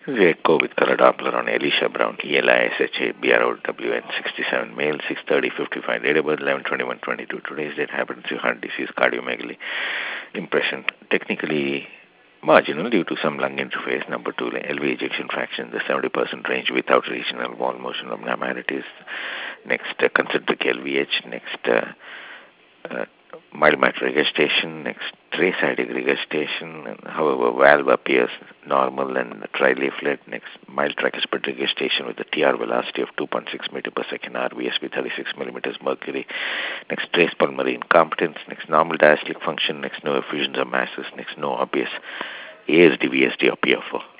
Echo with color Doppler on Elisha Brown, ELISHA, BROWN, 67, male, 6:30:55, date of birth 11/21/22. Today's date happens to heart disease, cardiomegaly, impression. Technically marginal due to some lung interface. Number two, LV ejection fraction, the 70% range without regional wall motion abnormalities. Next, concentric LVH. Next, uh, mild mitral regurgitation. Next, trace-side regurgitation. And however, valve appears normal and trileaflet. Next, mild tricuspid regurgitation with a TR velocity of 2.6 meter per second, RVSB 36 millimeters mercury. Next, trace pulmonary incompetence. Next, normal diastolic function. Next, no effusions or masses. Next, no obvious ASD, VSD or PFO.